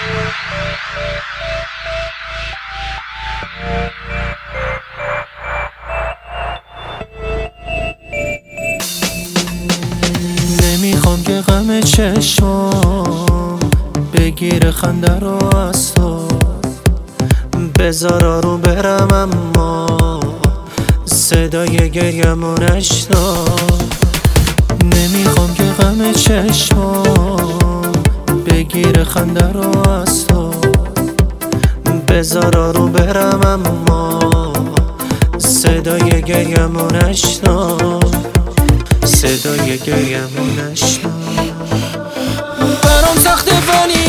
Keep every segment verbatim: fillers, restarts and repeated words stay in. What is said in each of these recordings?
نمیخوام که غم چشم بگیر خنده رو از تو، بذار آروم برم اما صدای گریه‌مو نشنو. نمیخوام که غم چشم بگیر خنده رو از تو، بذار آروم برم اما صدای گریه‌مو نشنو، صدای گریه‌مو نشنو. برام سخته ولی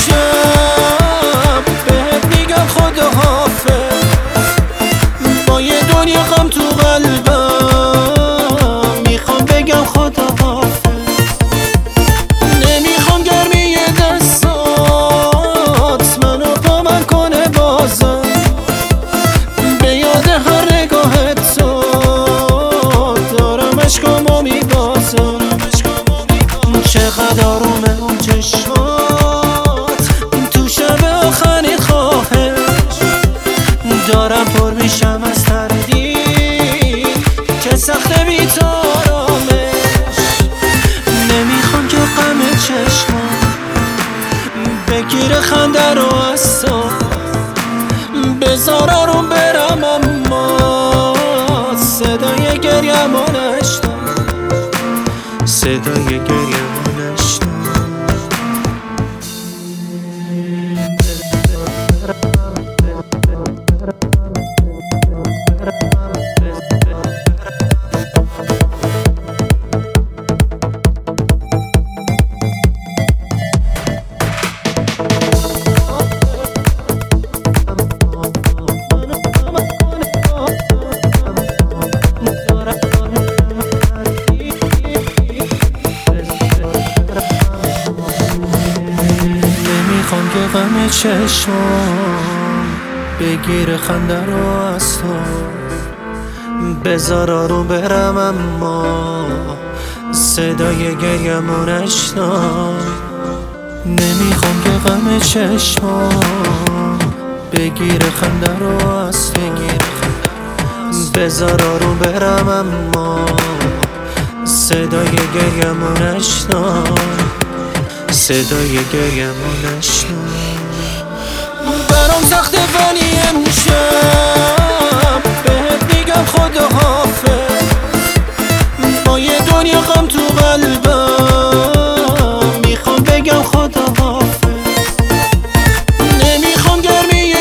امشب بهت میگم خداحافظ، با یه دنیا غم تو قلبم میخوام بگم خداحافظ. نمیخوام گرمی دستات منو با من کنه بازم، به یاد هر نگاه تو دارم عشقامو میبازم. چقدر آرومه اون چشمات تو شب آخرین خواهش، دارم پر میشم از تردید که سخته بی تو آرامش. نمیخوام که غم چشمات بگیره خنده رو از تو، بذار آروم برم اما صدای گریه‌مو نشنو، صدای گریه‌مو نشنو. نمیخوام که غم چشم بگیر خنده رو از تو، بذار آروم برم اما صدای گریه‌مو نشنو. نمیخوام که غم چشم بگیر خنده رو از تو، بذار آروم برم اما صدای گریه‌مو نشنو، صدای گریه‌مو نشنو. برام سخته ولی امشب بهت میگم خداحافظ، با یه دنیا غم تو قلبم میخوام بگم خداحافظ. نمیخوام گرمی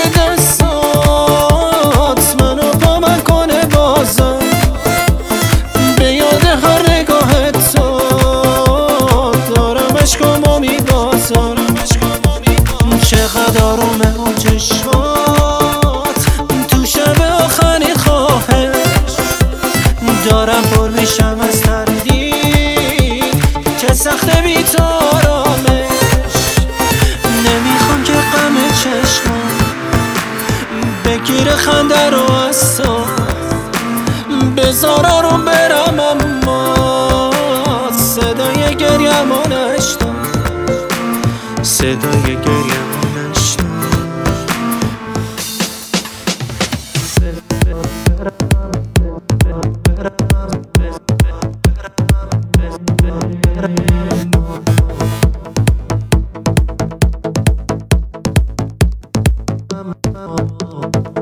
دستات منو با من کنه بازم، به یاد هر نگاه تو دارم عشقامو میبازم. چقدر آرومه اون چشمات تو شب آخرین خواهش، دارم پر میشم از تردید که سخته بی تو آرامش. نمیخوام که غم چشمات بگیره خنده رو از تو، بذار آروم برم اما صدای گریه‌مو نشنو، صدای گریه‌مو نشنو. Oh